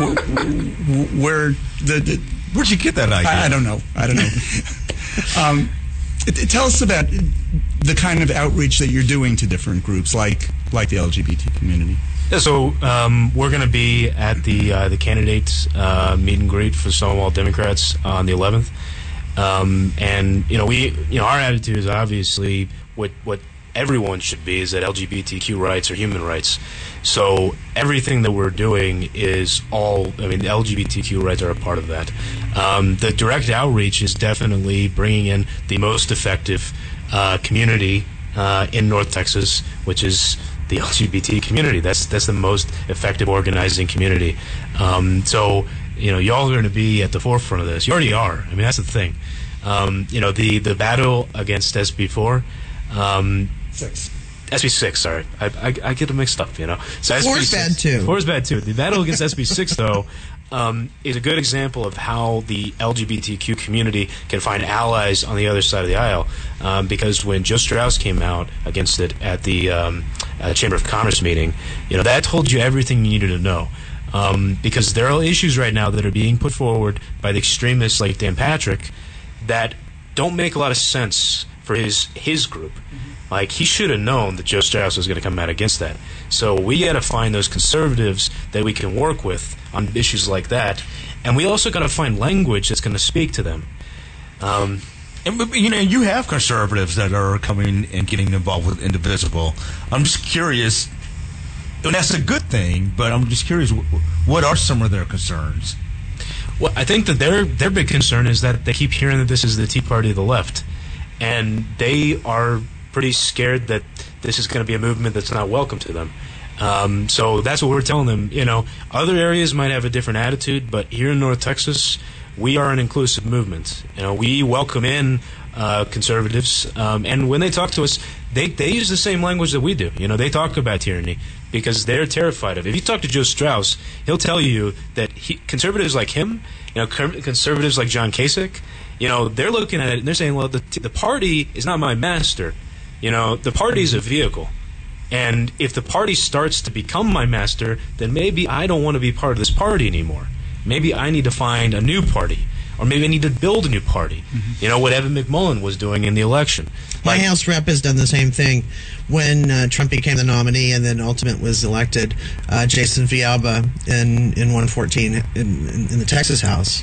Where the... the Where'd you get that idea? I, I don't know. I don't know. um, it, it, tell us about the kind of outreach that you're doing to different groups, like like the L G B T community. Yeah, so um, we're going to be at the uh, the candidates uh, meet and greet for Stonewall Democrats on the eleventh, um, and you know we you know our attitude is obviously what what everyone should be is that L G B T Q rights are human rights. So everything that we're doing is all, I mean, the L G B T Q rights are a part of that. Um, the direct outreach is definitely bringing in the most effective uh, community uh, in North Texas, which is the L G B T community. That's that's the most effective organizing community. Um, so, you know, y'all are going to be at the forefront of this. You already are. I mean, that's the thing. Um, you know, the, the battle against S B four, um, Six. S B six, sorry. I, I, I get them mixed up, you know. So Four is bad, too. Four is bad, too. The battle against S B six, though, um, is a good example of how the L G B T Q community can find allies on the other side of the aisle. Um, because when Joe Strauss came out against it at the um, uh, Chamber of Commerce meeting, you know, that told you everything you needed to know. Um, because there are issues right now that are being put forward by the extremists like Dan Patrick that don't make a lot of sense for his his group. Like, he should have known that Joe Strauss was going to come out against that. So we got to find those conservatives that we can work with on issues like that, and we also got to find language that's going to speak to them. Um, And, but, you know, you have conservatives that are coming and getting involved with Indivisible. I'm just curious, and that's a good thing, but I'm just curious, what are some of their concerns? Well, I think that their their big concern is that they keep hearing that this is the Tea Party of the left, and they are pretty scared that this is going to be a movement that's not welcome to them. Um, so that's what we're telling them. You know, other areas might have a different attitude, but here in North Texas, we are an inclusive movement. You know, we welcome in uh, conservatives, um, and when they talk to us, they they use the same language that we do. You know, they talk about tyranny because they're terrified of it. If you talk to Joe Strauss, he'll tell you that he, conservatives like him, you know, conservatives like John Kasich, you know, they're looking at it and they're saying, well, the the party is not my master. You know, the party is a vehicle. And if the party starts to become my master, then maybe I don't want to be part of this party anymore. Maybe I need to find a new party. Or maybe I need to build a new party. Mm-hmm. You know, what Evan McMullen was doing in the election. My like, House rep has done the same thing. When uh, Trump became the nominee and then ultimately was elected, uh, Jason Villalba in, in one fourteen in, in, in the Texas House,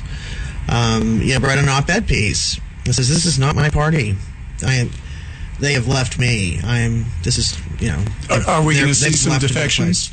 um, yeah, wrote an op-ed piece. It says, this is not my party. I am... They have left me. I'm. This is, you know. Are, are we going to see some defections?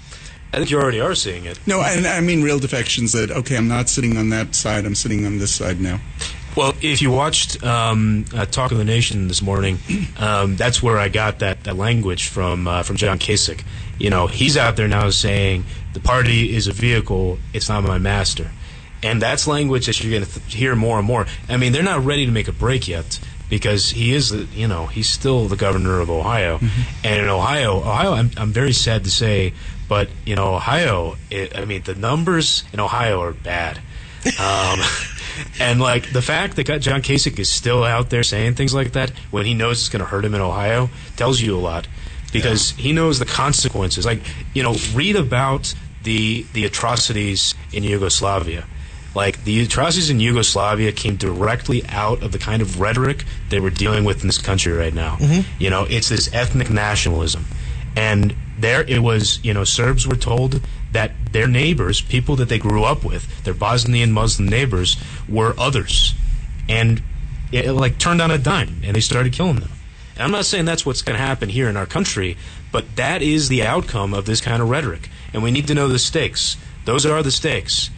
I think you already are seeing it. No, I, I mean real defections. That okay, I'm not sitting on that side. I'm sitting on this side now. Well, if you watched um, uh, Talk of the Nation this morning, um, that's where I got that, that language from uh, from John Kasich. You know, he's out there now saying the party is a vehicle. It's not my master, and that's language that you're going to th- hear more and more. I mean, they're not ready to make a break yet. Because he is, the, you know, he's still the governor of Ohio, mm-hmm. and in Ohio, Ohio, I'm I'm very sad to say, but you know, Ohio, it, I mean, the numbers in Ohio are bad, um, and like the fact that John Kasich is still out there saying things like that when he knows it's going to hurt him in Ohio tells you a lot, because yeah. he knows the consequences. Like, you know, read about the the atrocities in Yugoslavia. Like, the atrocities in Yugoslavia came directly out of the kind of rhetoric they were dealing with in this country right now. Mm-hmm. You know, it's this ethnic nationalism. And there it was, you know, Serbs were told that their neighbors, people that they grew up with, their Bosnian Muslim neighbors, were others. And it, it like turned on a dime, and they started killing them. And I'm not saying that's what's going to happen here in our country, but that is the outcome of this kind of rhetoric. And we need to know the stakes. Those are the stakes.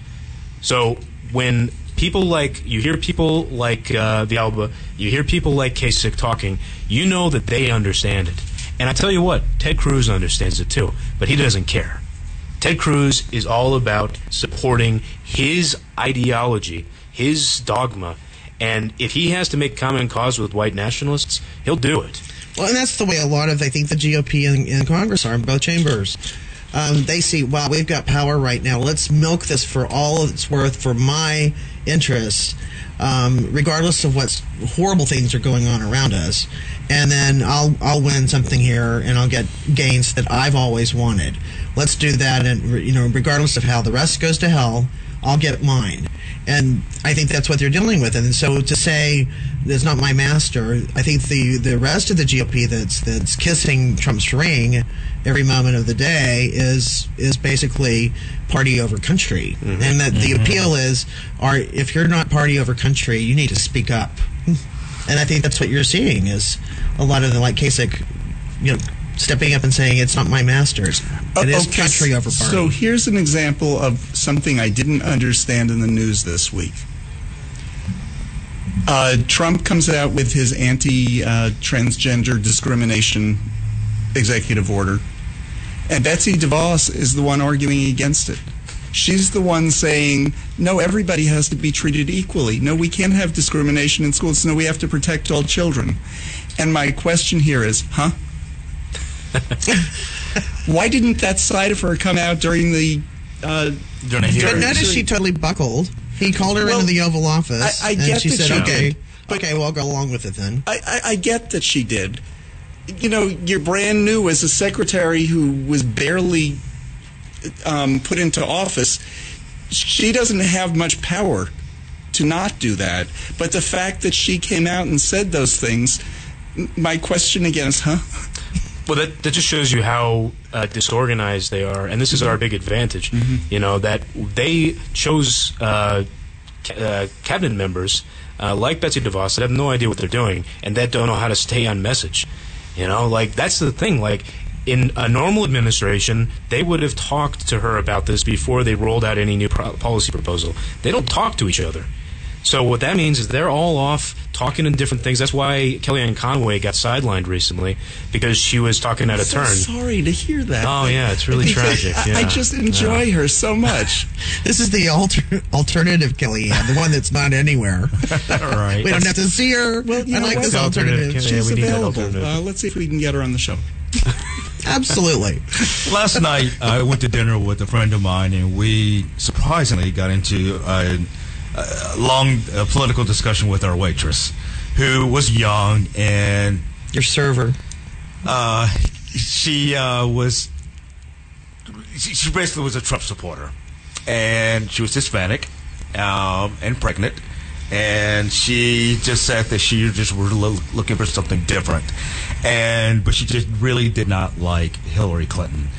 So when people like, you hear people like uh, Villalba, you hear people like Kasich talking, you know that they understand it. And I tell you what, Ted Cruz understands it too, but he doesn't care. Ted Cruz is all about supporting his ideology, his dogma, and if he has to make common cause with white nationalists, he'll do it. Well, and that's the way a lot of, I think, the G O P and, and Congress are in both chambers. Um, they see, wow, we've got power right now. Let's milk this for all it's worth for my interests, um, regardless of what horrible things are going on around us. And then I'll I'll win something here, and I'll get gains that I've always wanted. Let's do that, and you know, regardless of how the rest goes to hell, I'll get mine. And I think that's what they're dealing with. And so to say it's not my master, I think the, the rest of the G O P that's that's kissing Trump's ring every moment of the day is is basically party over country. Mm-hmm. And that the mm-hmm. appeal is, are if you're not party over country, you need to speak up. And I think that's what you're seeing is a lot of the, like Kasich, you know, stepping up and saying it's not my master's. It is okay, country over party. So here's an example of something I didn't understand in the news this week. Uh, Trump comes out with his anti-transgender uh, discrimination executive order, and Betsy DeVos is the one arguing against it. She's the one saying, no, everybody has to be treated equally. No, we can't have discrimination in schools. No, we have to protect all children. And my question here is, huh? Why didn't that side of her come out during the uh, during a hearing? But notice she totally buckled. He called her well, into the Oval Office, I, I and get she that said, she "Okay, did, okay, well, I'll go along with it then." I, I, I get that she did. You know, you're brand new as a secretary who was barely um, put into office. She doesn't have much power to not do that. But the fact that she came out and said those things, my question again is, huh? Well, that, that just shows you how uh, disorganized they are, and this is our big advantage. Mm-hmm. You know, that they chose uh, ca- uh, cabinet members uh, like Betsy DeVos that have no idea what they're doing and that don't know how to stay on message. You know, like, that's the thing. Like, in a normal administration, they would have talked to her about this before they rolled out any new pro- policy proposal. They don't talk to each other. So what that means is they're all off talking in different things. That's why Kellyanne Conway got sidelined recently, because she was talking out of so turn. Sorry to hear that. Oh, yeah, it's really tragic. I, yeah. I just enjoy yeah. her so much. This is the alter- alternative Kellyanne, the one that's not anywhere. All right. We don't have to see her. Well, you I know like what? this Alternative alternative. Kellyanne. Yeah, She's we need that available. alternative. Uh, let's see if we can get her on the show. Absolutely. Last night, I went to dinner with a friend of mine, and we surprisingly got into a, a long uh, political discussion with our waitress, who was young, and Your server. uh, she uh, was she, she basically was a Trump supporter, and she was Hispanic um, and pregnant, and she just said that she just was lo- looking for something different, and but she just really did not like Hillary Clinton.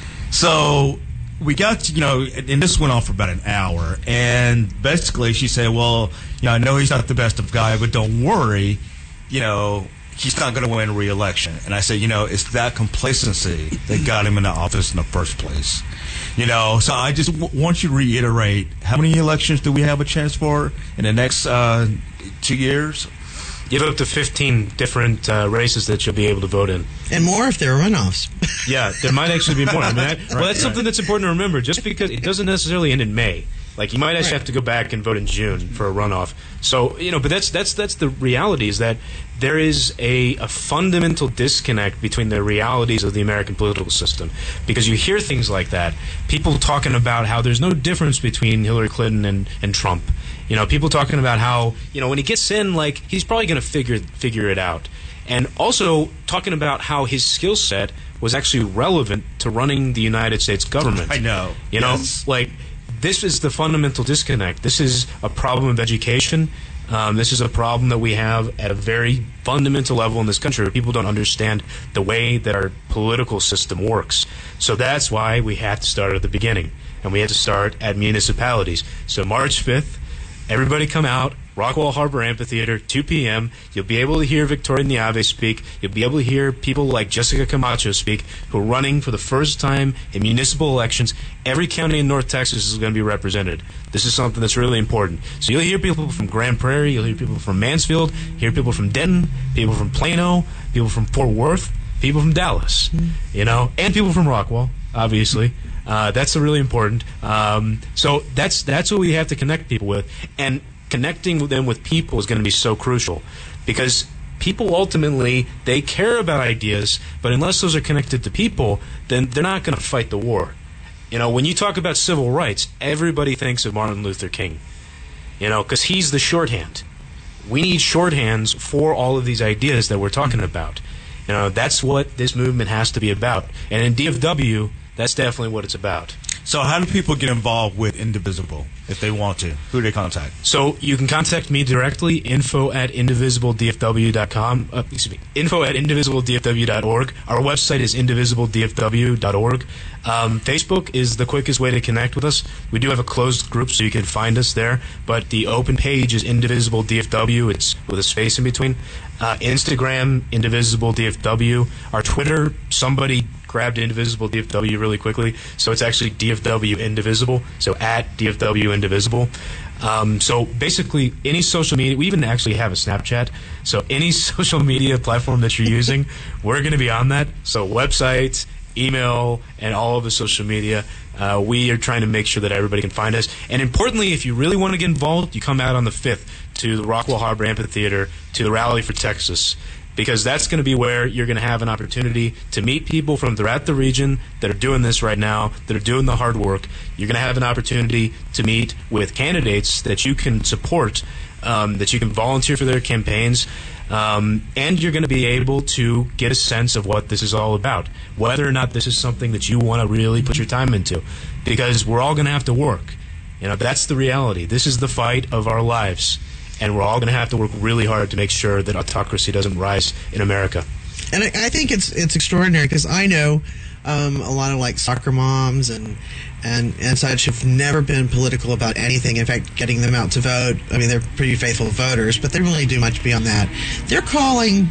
So we got to, you know, and this went on for about an hour, and basically she said, well, you know, I know he's not the best of guy, but don't worry, you know, he's not going to win re-election. And I said, you know, it's that complacency that got him in the office in the first place. You know, so I just w- want you to reiterate, how many elections do we have a chance for in the next uh, two years? You have up to fifteen different uh, races that you'll be able to vote in. And more if there are runoffs. Yeah, there might actually be more. I mean, I, well, that's something that's important to remember. Just because it doesn't necessarily end in May, like you might actually have to go back and vote in June for a runoff. So you know, but that's that's that's the reality, is that there is a, a fundamental disconnect between the realities of the American political system. Because you hear things like that, people talking about how there's no difference between Hillary Clinton and, and Trump. You know, people talking about how, you know, when he gets in, like, he's probably going to figure figure it out. And also talking about how his skill set was actually relevant to running the United States government. I know. You know, Yes. like, this is the fundamental disconnect. This is a problem of education. Um, this is a problem that we have at a very fundamental level in this country, where people don't understand the way that our political system works. So that's why we have to start at the beginning. And we have to start at municipalities. So March fifth, everybody come out, Rockwall Harbor Amphitheater, two p.m. You'll be able to hear Victoria Niave speak. You'll be able to hear people like Jessica Camacho speak, who are running for the first time in municipal elections. Every county in North Texas is going to be represented. This is something that's really important. So you'll hear people from Grand Prairie, you'll hear people from Mansfield, hear people from Denton, people from Plano, people from Fort Worth, people from Dallas, you know, and people from Rockwall, obviously. Uh, that's really important. Um, so that's that's what we have to connect people with, and connecting them with people is going to be so crucial, because people ultimately, they care about ideas, but unless those are connected to people, then they're not going to fight the war. You know, when you talk about civil rights, everybody thinks of Martin Luther King, you know, because he's the shorthand. We need shorthands for all of these ideas that we're talking about. You know, that's what this movement has to be about. And in D F W, that's definitely what it's about. So how do people get involved with Indivisible if they want to? Who do they contact? So you can contact me directly, info at indivisible d f w dot com. Uh, excuse me, info at indivisible d f w dot org. Our website is indivisible d f w dot org. Um, Facebook is the quickest way to connect with us. We do have a closed group, so you can find us there. But the open page is Indivisible D F W. It's with a space in between. Uh, Instagram, Indivisible D F W. Our Twitter, somebody grabbed Indivisible D F W really quickly, so it's actually D F W Indivisible, so at D F W Indivisible. Um, so basically, any social media, we even actually have a Snapchat, so any social media platform that you're using, we're going to be on that. So websites, email, and all of the social media, uh, we are trying to make sure that everybody can find us. And importantly, if you really want to get involved, you come out on the fifth to the Rockwall Harbor Amphitheater to the Rally for Texas, because that's going to be where you're going to have an opportunity to meet people from throughout the region that are doing this right now, that are doing the hard work. You're going to have an opportunity to meet with candidates that you can support, um, that you can volunteer for their campaigns, um, and you're going to be able to get a sense of what this is all about, whether or not this is something that you want to really put your time into, because we're all going to have to work. You know, that's the reality. This is the fight of our lives. And we're all going to have to work really hard to make sure that autocracy doesn't rise in America. And I, I think it's it's extraordinary, because I know um, a lot of like soccer moms and and and such have never been political about anything. In fact, getting them out to vote, I mean, they're pretty faithful voters, but they really do much beyond that. They're calling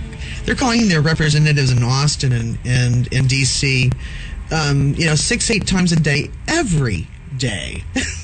they're calling their representatives in Austin and and in D C, um, you know, six eight times a day, every day.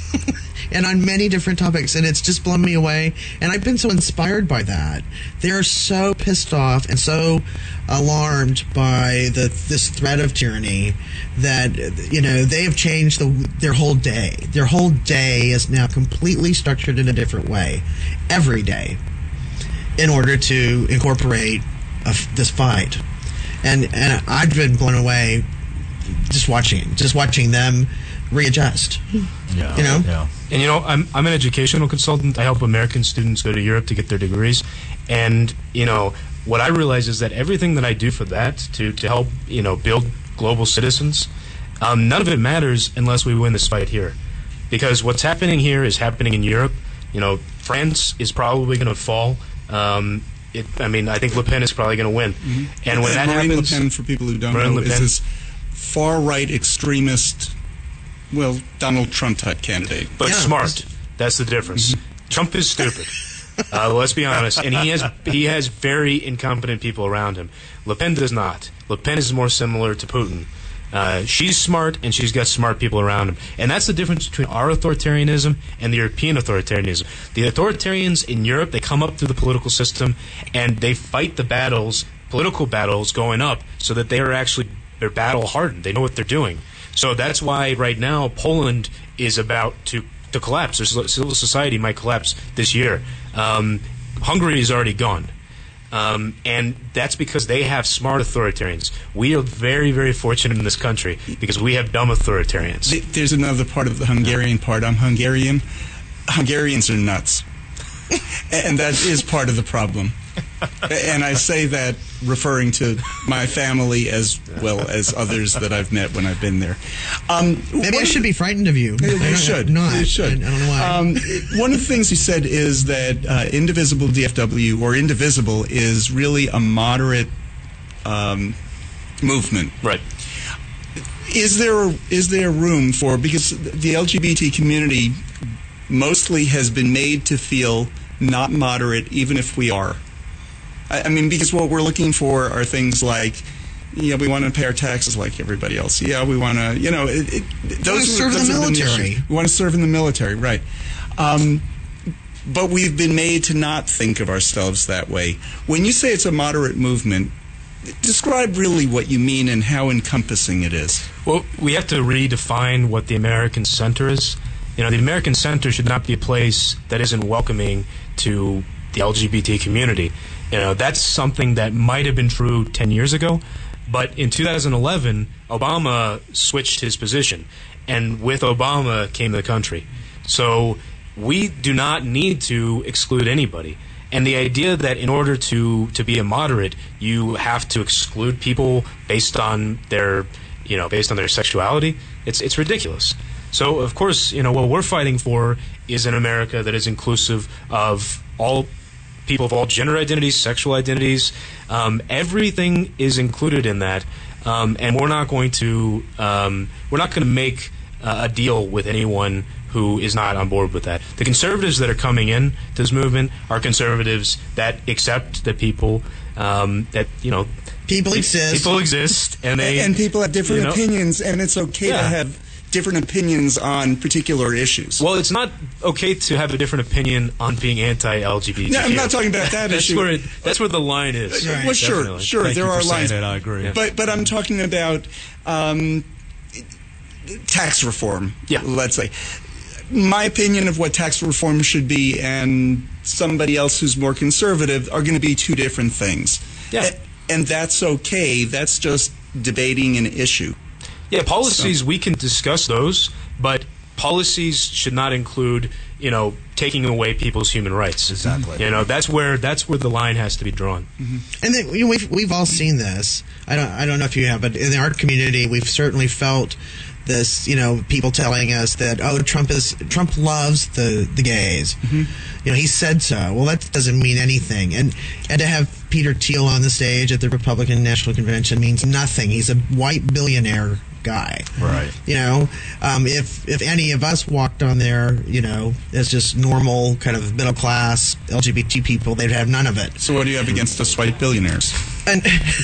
And on many different topics, and it's just blown me away. And I've been so inspired by that. They're so pissed off and so alarmed by the this threat of tyranny that, you know, they have changed the, their whole day. Their whole day is now completely structured in a different way, every day, in order to incorporate a, this fight. And and I've been blown away just watching just watching them readjust. Yeah, you know. Yeah. And you know, I'm I'm an educational consultant. I help American students go to Europe to get their degrees. And you know, what I realize is that everything that I do for that to to help you know build global citizens, um, none of it matters unless we win this fight here, because what's happening here is happening in Europe. You know, France is probably going to fall. Um, it, I mean, I think Le Pen is probably going to win. Mm-hmm. And when and that Marine happens, Le Pen, for people who don't Marine know, Le is Pen. this far-right extremist, well, Donald Trump-type candidate. but Yeah. smart. That's the difference. Trump is stupid. Uh, let's be honest, and he has he has very incompetent people around him. Le Pen does not. Le Pen is more similar to Putin. Uh, she's smart, and she's got smart people around him, and that's the difference between our authoritarianism and the European authoritarianism. The authoritarians in Europe, they come up through the political system, and they fight the battles, political battles, going up, so that they are actually they're battle hardened. They know what they're doing. So that's why right now Poland is about to to collapse. Their civil society might collapse this year. Um, Hungary is already gone. Um, and that's because they have smart authoritarians. We are very, very fortunate in this country because we have dumb authoritarians. Th- There's another part of the Hungarian part. I'm Hungarian. Hungarians are nuts. And that is part of the problem. And I say that referring to my family as well as others that I've met when I've been there. Um, Maybe I should be frightened of you. You I should. Not. You should. I, I don't know why. Um, one of the things he said is that uh, Indivisible D F W, or Indivisible, is really a moderate um, movement. Right. Is there is there room for, because the L G B T community mostly has been made to feel not moderate, even if we are. I, I mean, because what we're looking for are things like, yeah, we want to pay our taxes like everybody else. Yeah, we want to, you know, it, it, those serve those in the have been military. issues. We want to serve in the military, right? Um, but we've been made to not think of ourselves that way. When you say it's a moderate movement, describe really what you mean and how encompassing it is. Well, we have to redefine what the American center is. You know, the American center should not be a place that isn't welcoming to the L G B T community. You know, that's something that might have been true ten years ago, but in two thousand eleven, Obama switched his position, and with Obama came the country. So we do not need to exclude anybody. And the idea that in order to, to be a moderate, you have to exclude people based on their, you know, based on their sexuality, it's it's ridiculous. So, of course, you know, what we're fighting for is an America that is inclusive of all people of all gender identities, sexual identities. Um, everything is included in that, um, and we're not going to um, we're not going to make uh, a deal with anyone who is not on board with that. The conservatives that are coming in to this movement are conservatives that accept that people um, that you know People exist. people exist, and they and people have different you know, opinions, and it's okay Yeah. to have different opinions on particular issues. Well, it's not okay to have a different opinion on being anti-L G B T Q. No, I'm not talking about that that's issue. Where it, that's where the line is. Well, sure, Definitely. sure, Thank there you are for saying lines. that. I agree. Yeah. But but I'm talking about um, tax reform. Yeah. Let's say my opinion of what tax reform should be and somebody else who's more conservative are going to be two different things. Yeah. A- and that's okay. That's just debating an issue. Yeah, policies, we can discuss those, but policies should not include, you know, taking away people's human rights. Exactly. You know, that's where that's where the line has to be drawn. And then, you know, we've we've all seen this. I don't I don't know if you have, but in our community, we've certainly felt this. You know, people telling us that oh, Trump is Trump loves the the gays. You know, he said so. Well, that doesn't mean anything. And and to have Peter Thiel on the stage at the Republican National Convention means nothing. He's a white billionaire guy. Right. You know, um, if if any of us walked on there, you know, as just normal kind of middle class L G B T people, they'd have none of it. So what do you have against us white billionaires? And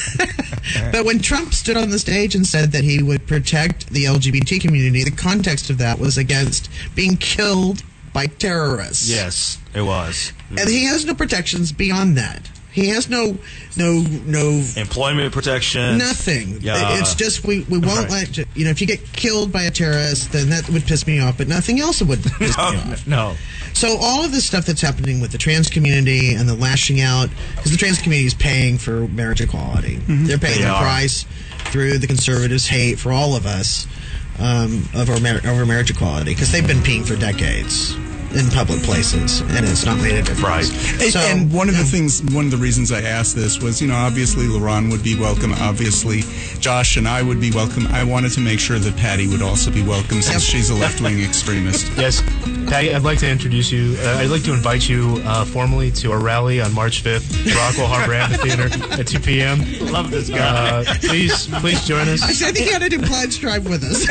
but when Trump stood on the stage and said that he would protect the L G B T community, the context of that was against being killed by terrorists. Yes, it was. And he has no protections beyond that. He has no, no, no employment protection. Nothing. Yeah. It's just we, we won't Right. let you know. If you get killed by a terrorist, then that would piss me off. But nothing else would piss no, me off. no. So all of this stuff that's happening with the trans community and the lashing out, because the trans community is paying for marriage equality. Mm-hmm. They're paying They the are. price through the conservatives' hate for all of us um, of our mar- over marriage equality, because they've been peeing for decades in public places, and it's not made a difference. Right. And, So, and one of the yeah. things, one of the reasons I asked this was, you know, obviously LaRon would be welcome. Obviously, Josh and I would be welcome. I wanted to make sure that Patty would also be welcome, since she's a left-wing extremist. Yes, Patty, I'd like to introduce you. Uh, I'd like to invite you uh, formally to our rally on March fifth, Rockwell Harbor Amphitheater at two p.m. Love this guy. Uh, please, please join us. I think he had an implied strive with us.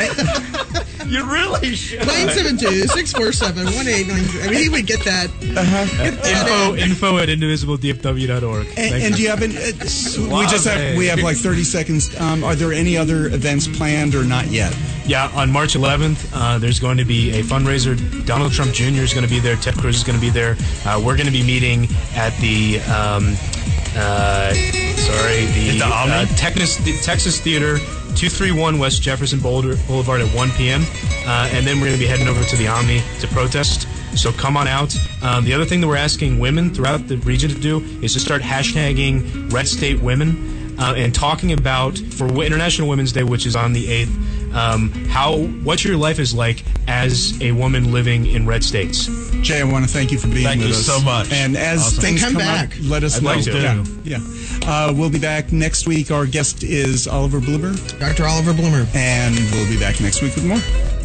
You really should. nine seven two, six four seven, one eight nine three. I mean, he would get that. Uh-huh. Get that Info, in. info at indivisible d f w dot org. And, and do you have an, uh, we just have we have like thirty seconds. Um, are there any other events planned or not yet? Yeah, on March eleventh, uh, there's going to be a fundraiser. Donald Trump Junior is going to be there. Ted Cruz is going to be there. Uh, we're going to be meeting at the, um, uh, sorry, the, the Omni? uh, Texas, the Texas Theater, two thirty-one West Jefferson Boulder, Boulevard at one p.m. Uh, and then we're going to be heading over to the Omni to protest. So come on out. Um, the other thing that we're asking women throughout the region to do is to start hashtagging Red State Women uh, and talking about, for International Women's Day, which is on the eighth, um, how what your life is like as a woman living in red states. Jay, I want to thank you for being Thank with you us so much. And as Awesome. things And come come back. up, let us I'd know. like to. Yeah, yeah. Uh, we'll be back next week. Our guest is Oliver Blumer, Doctor Oliver Bloomer. and we'll be back next week with more.